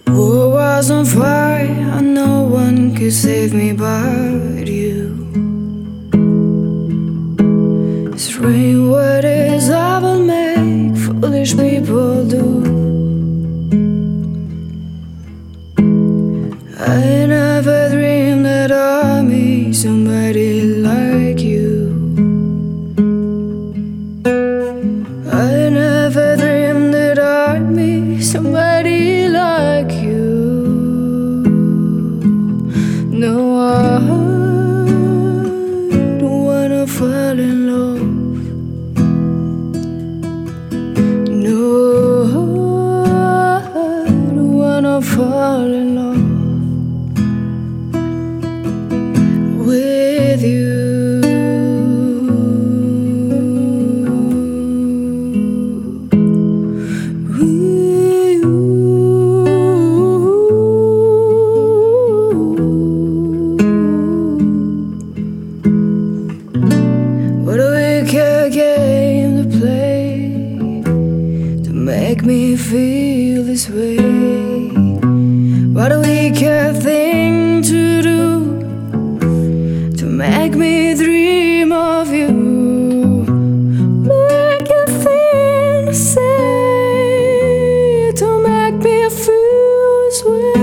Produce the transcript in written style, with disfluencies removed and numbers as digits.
War was on fire, and no one could save me but you. This rain, what is I will make foolish people do. I never dreamed that I'd meet somebody like you. I never dreamed that I'd meet somebody like you. No, I don't wanna fall in love. No, I don't wanna fall in love with you. What a wicked game to play to make me feel this way. What a wicked thing to do to make me dream of you. Wicked thing to say to make me feel this way.